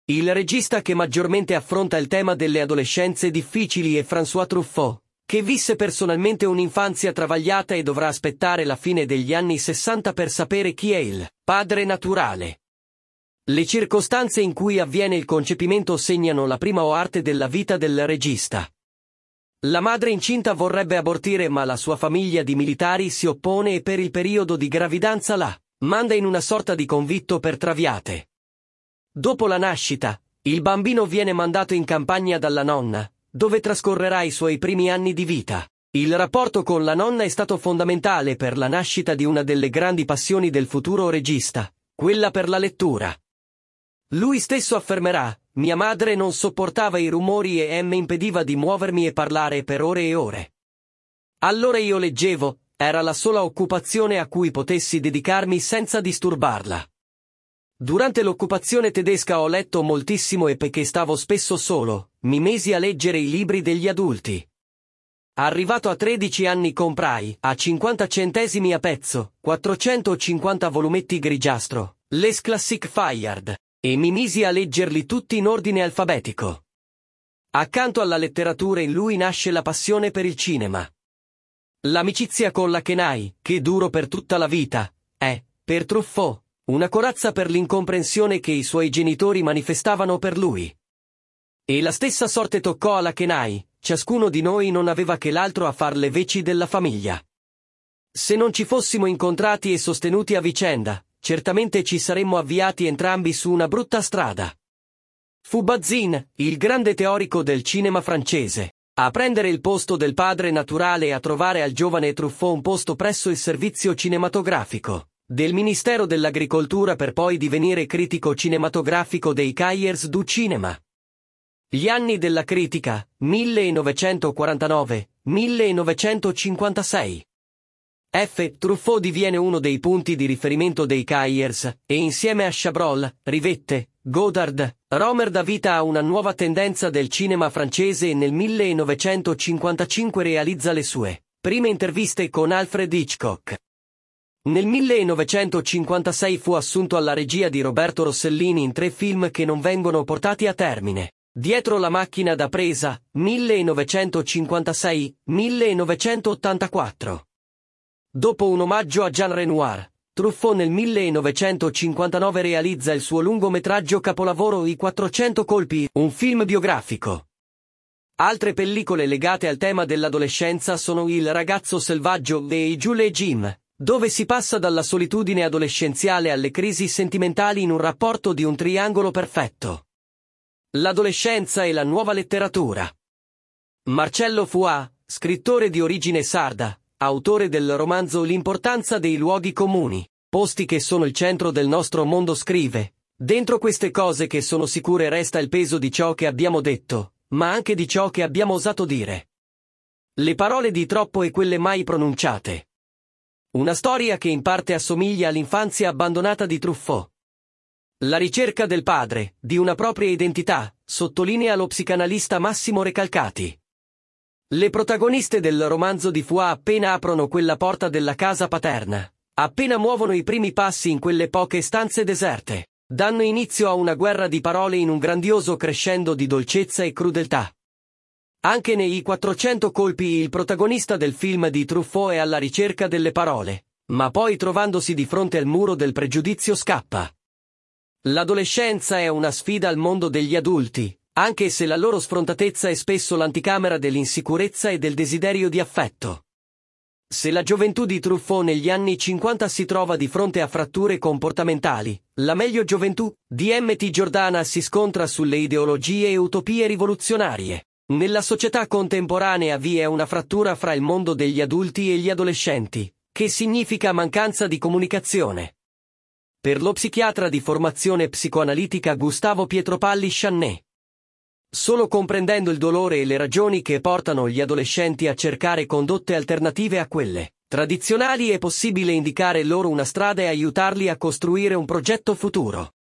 Il regista che maggiormente affronta il tema delle adolescenze difficili è François Truffaut, che visse personalmente un'infanzia travagliata e dovrà aspettare la fine degli anni 60 per sapere chi è il padre naturale. Le circostanze in cui avviene il concepimento segnano la prima parte della vita del regista. La madre incinta vorrebbe abortire, ma la sua famiglia di militari si oppone e per il periodo di gravidanza la manda in una sorta di convitto per traviate. Dopo la nascita, il bambino viene mandato in campagna dalla nonna, dove trascorrerà i suoi primi anni di vita. Il rapporto con la nonna è stato fondamentale per la nascita di una delle grandi passioni del futuro regista, quella per la lettura. Lui stesso affermerà: mia madre non sopportava i rumori e mi impediva di muovermi e parlare per ore e ore. Allora io leggevo, era la sola occupazione a cui potessi dedicarmi senza disturbarla. Durante l'occupazione tedesca ho letto moltissimo e perché stavo spesso solo, mi misi a leggere i libri degli adulti. Arrivato a 13 anni comprai, a 50 centesimi a pezzo, 450 volumetti grigiastro, Les Classiques Fayard, e mi misi a leggerli tutti in ordine alfabetico. Accanto alla letteratura in lui nasce la passione per il cinema. L'amicizia con la Kenai, che durò per tutta la vita, è, per Truffaut, una corazza per l'incomprensione che i suoi genitori manifestavano per lui. E la stessa sorte toccò alla Kenai, ciascuno di noi non aveva che l'altro a far le veci della famiglia. Se non ci fossimo incontrati e sostenuti a vicenda, certamente ci saremmo avviati entrambi su una brutta strada. Fu Bazin, il grande teorico del cinema francese, a prendere il posto del padre naturale e a trovare al giovane Truffaut un posto presso il servizio cinematografico del Ministero dell'Agricoltura per poi divenire critico cinematografico dei Cahiers du Cinéma. Gli anni della critica, 1949-1956. Truffaut diviene uno dei punti di riferimento dei Cahiers, e insieme a Chabrol, Rivette, Godard, Romer dà vita a una nuova tendenza del cinema francese e nel 1955 realizza le sue prime interviste con Alfred Hitchcock. Nel 1956 fu assunto alla regia di Roberto Rossellini in 3 film che non vengono portati a termine. Dietro la macchina da presa, 1956-1984. Dopo un omaggio a Jean Renoir, Truffaut nel 1959 realizza il suo lungometraggio capolavoro I 400 colpi, un film biografico. Altre pellicole legate al tema dell'adolescenza sono Il ragazzo selvaggio e Jules et Jim, dove si passa dalla solitudine adolescenziale alle crisi sentimentali in un rapporto di un triangolo perfetto. L'adolescenza e la nuova letteratura. Marcello Foà, scrittore di origine sarda, autore del romanzo L'importanza dei luoghi comuni, posti che sono il centro del nostro mondo, scrive: dentro queste cose che sono sicure resta il peso di ciò che abbiamo detto, ma anche di ciò che abbiamo osato dire. Le parole di troppo e quelle mai pronunciate. Una storia che in parte assomiglia all'infanzia abbandonata di Truffaut. La ricerca del padre, di una propria identità, sottolinea lo psicanalista Massimo Recalcati. Le protagoniste del romanzo di Foà appena aprono quella porta della casa paterna, appena muovono i primi passi in quelle poche stanze deserte, danno inizio a una guerra di parole in un grandioso crescendo di dolcezza e crudeltà. Anche nei 400 colpi il protagonista del film di Truffaut è alla ricerca delle parole, ma poi trovandosi di fronte al muro del pregiudizio scappa. L'adolescenza è una sfida al mondo degli adulti, anche se la loro sfrontatezza è spesso l'anticamera dell'insicurezza e del desiderio di affetto. Se la gioventù di Truffaut negli anni 50 si trova di fronte a fratture comportamentali, la meglio gioventù di M.T. Giordana si scontra sulle ideologie e utopie rivoluzionarie. Nella società contemporanea vi è una frattura fra il mondo degli adulti e gli adolescenti, che significa mancanza di comunicazione. Per lo psichiatra di formazione psicoanalitica Gustavo Pietropalli Channet. Solo comprendendo il dolore e le ragioni che portano gli adolescenti a cercare condotte alternative a quelle tradizionali è possibile indicare loro una strada e aiutarli a costruire un progetto futuro.